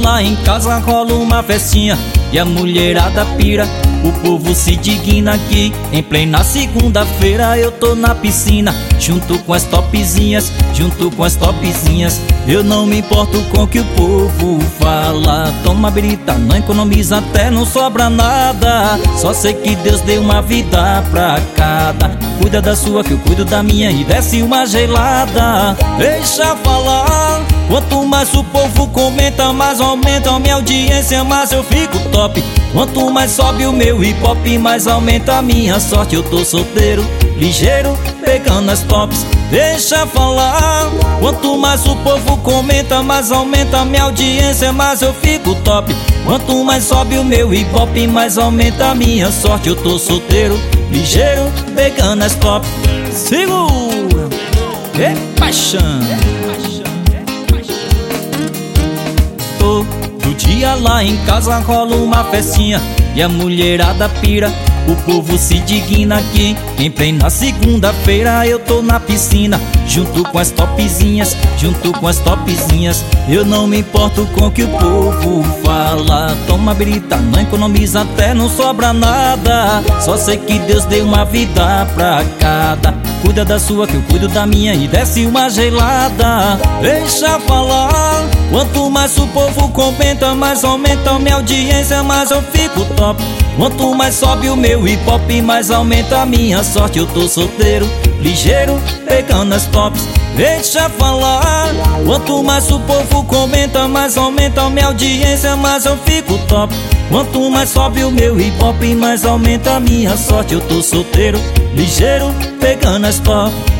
lá em casa rola uma festinha e a mulherada pira, o povo se digna aqui. Em plena segunda-feira eu tô na piscina, junto com as topzinhas, junto com as topzinhas. Eu não me importo com o que o povo fala. Toma birita, não economiza até não sobra nada. Só sei que Deus deu uma vida pra cada. Cuida da sua que eu cuido da minha e desce uma gelada. Deixa falar. Quanto mais o povo comenta, mais aumenta a minha audiência, mais eu fico top. Quanto mais sobe o meu hip hop, mais aumenta a minha sorte. Eu tô solteiro, ligeiro, pegando as tops. Deixa falar. Quanto mais o povo comenta, mais aumenta a minha audiência, mais eu fico top. Quanto mais sobe o meu hip hop, mais aumenta a minha sorte. Eu tô solteiro, ligeiro, pegando as tops. Segura! E paixão! Todo dia lá em casa rola uma festinha e a mulherada pira, o povo se digna aqui. Em plena segunda-feira eu tô na piscina, junto com as topzinhas, junto com as topzinhas. Eu não me importo com o que o povo fala. Toma birita, não economiza até não sobra nada. Só sei que Deus deu uma vida pra cada. Cuida da sua que eu cuido da minha e desce uma gelada. Deixa falar. Quanto mais o povo comenta, mais aumenta a minha audiência, mais eu fico top. Quanto mais sobe o meu hip hop, mais aumenta a minha sorte. Eu tô solteiro, ligeiro, pegando as tops. Deixa falar. Quanto mais o povo comenta, mais aumenta a minha audiência, mais eu fico top. Quanto mais sobe o meu hip hop, mais aumenta a minha sorte. Eu tô solteiro, ligeiro, pegando as tops.